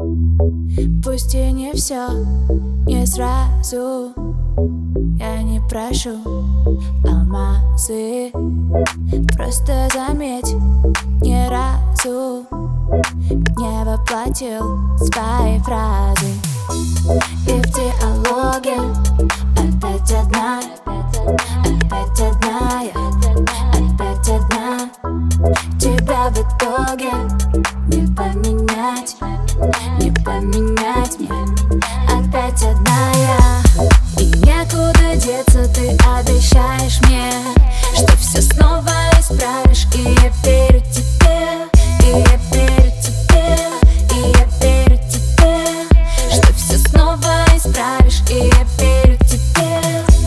Пусть и не все, не сразу. Я не прошу алмазы, просто заметь, ни разу не воплотил свои фразы. И в диалоге опять одна, опять одна я, опять одна. Тебя в итоге не поменять, не поменять мне. Опять одна я, и некуда деться, ты обещаешь мне, что все снова исправишь. И я верю тебе, и я верю тебе, и я верю тебе, что все снова исправишь. И я верю тебе.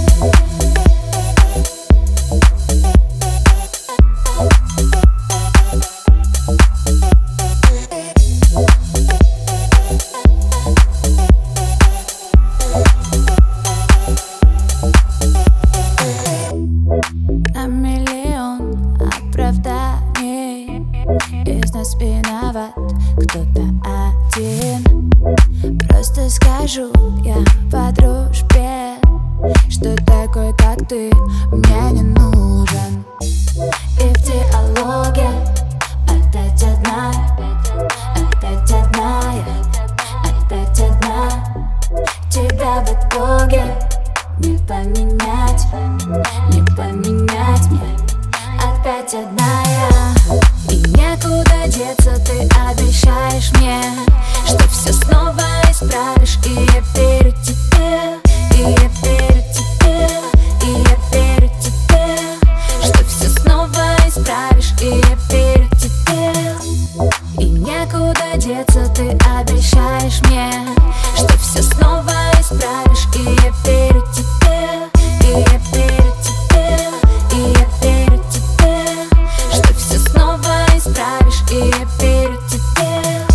На миллион оправданий из нас виноват кто-то один. Просто скажу я по дружбе, что такой, как ты, мне не нужен. И в диалоге опять одна, опять одна я, опять одна. Тебя в итоге не поменять, не поменять мне. Опять одна я, и некуда деться, ты обещаешь мне, что все снова исправишь. И я верю тебе, и я верю тебе, и я верю тебе, что все снова исправишь. И я верю тебе, и некуда деться, ты обещаешь мне, что все снова исправишь. И я верю тебе, и я верю тебе, и я верю тебе, что все снова исправишь. И я верю тебе.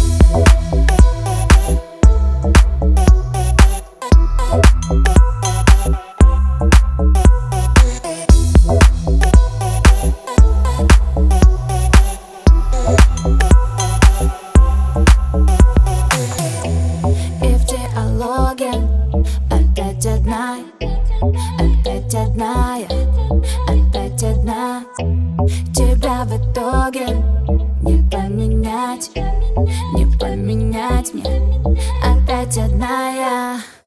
И в диалоге опять одна, опять одна я, опять одна. Тебя в итоге не поменять, не поменять мне. Опять одна я.